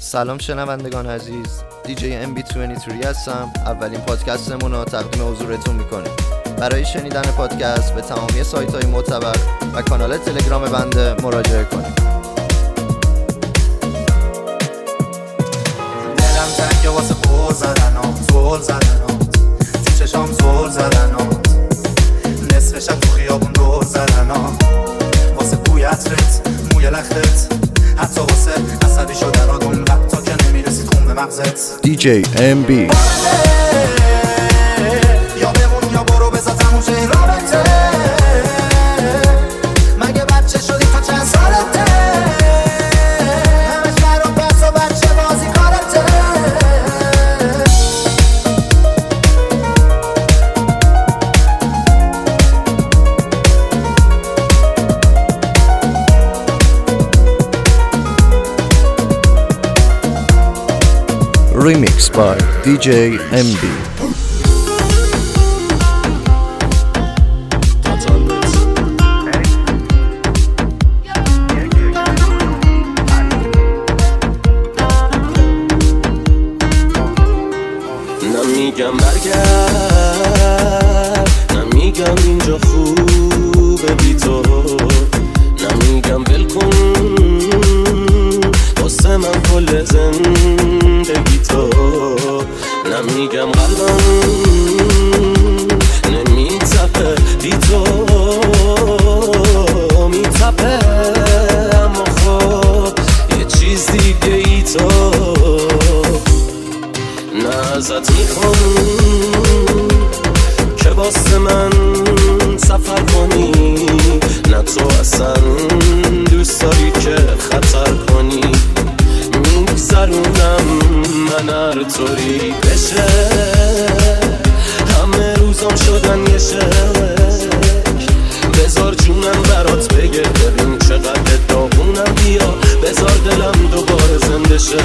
سلام شنوندگان عزیز، دیجی MB23 هستم. اولین پادکستمون رو تقدیم حضورتون میکنیم. برای شنیدن پادکست به تمامی سایت‌های معتبر و کانال تلگرام بنده مراجعه کنید. دلم تنگه واسه پول زدنات تو چشام زول زدنات نصف شب تو خیابون دور زدنات واسه بوی عطرت موی لختت حتی واسه عصبی شدنات اون وقتا که نمیرسید خون به مغزت. دیجی MB یا بمون یا برو بذار تموم شه این رابطه. مگه بچه شدی تا چند سالته؟ همش در و بس و بچه بازی کارته. Remix by DJ MB. نمیگم برگرد، نمیگم اینجا خوبه بی تو، نمیگم ول کن واسه من کل زندگی تو، نمیگم قلبم نمیتپه بی تو میتپه، اما خب یه چیز دیگه ای تو. نه ازت میخوام که واسه من سفر کنی، نه تو اصلا دوست داری که خطر کنی. میگذرونم من هر طوری بشه، همه روزام شدن یه شک. بذار جونم برات بگه ببین چقدر داغونم، بیا بذار دلم دوباره زنده شه.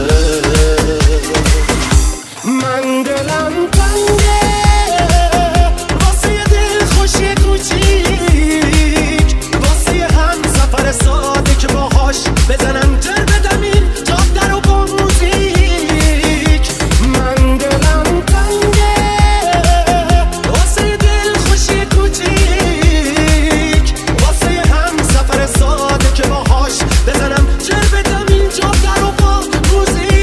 من دلم تنگه واسه یه دل خوشی کوچیک، واسه یه هم سفر ساده که باهاش بزنم جر بدم این جاده رو با موزیک. من دلم تنگه واسه یه دل خوشی کوچیک، واسه یه هم سفر ساده که باهاش بزنم جر بدم این جاده رو با موزیک.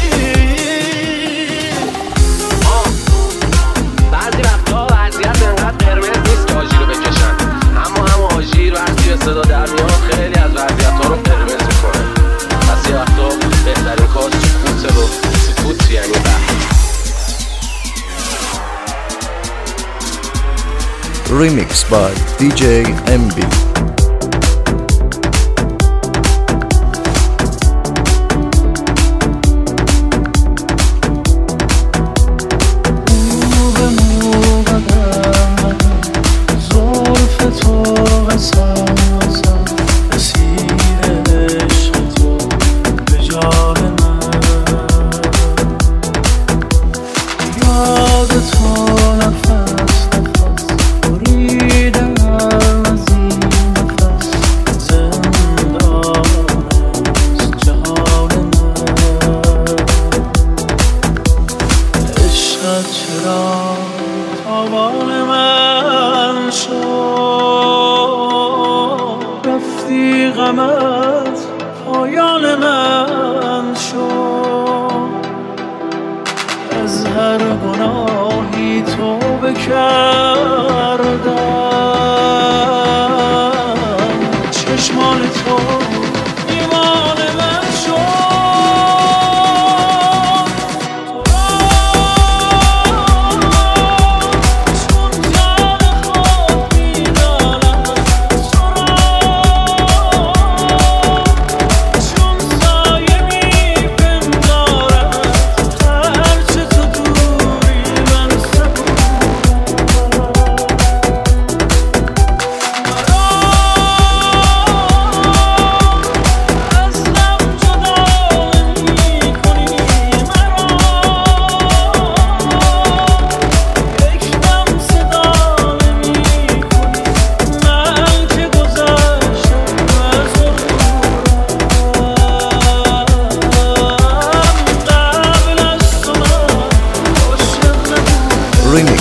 بعضی وقتا وضعیت انقدر قرمز نیست که آژیر رو بکشن، اما هم آژیر وقتی به صدا در میاد خیلی از وضعیت‌ها رو قرمز میکنه. پس یه وقتا بهترین کار سکوته و سکوت یعنی Remix by DJ MB. غمت پایان من شد، از هر گناهی توبه کردم، چشمان تو ایمان من شد.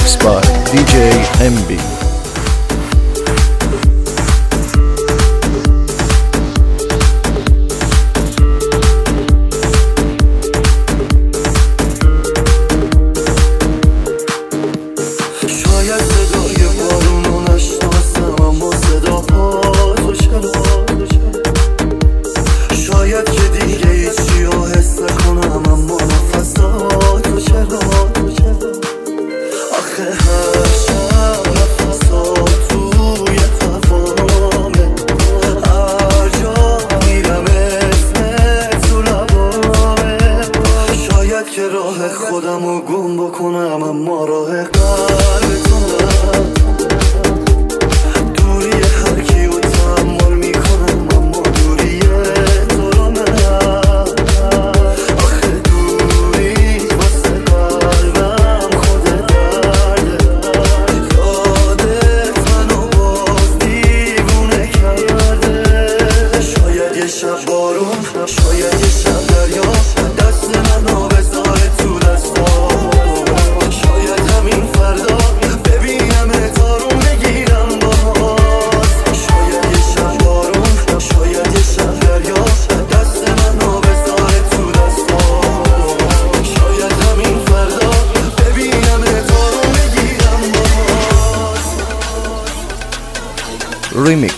Mixed by DJ MB. خودمو گم بکنم اما راه قلب تو نه دوری هر کیو تحمل میکنم اما دوری تو رو نه آخه دوری واسه قلبم خود درده یادت منو باز دیوونه کرده شاید یه شب بارون شاید یه شب دریا دست منو بذاره تو شاید همین فردا ببینم تارون بگیرم باز شاید یه شب بارون شاید یه شب دریا دست منو بذاره تو دستام شاید همین فردا ببینم تارون بگیرم باز. Remix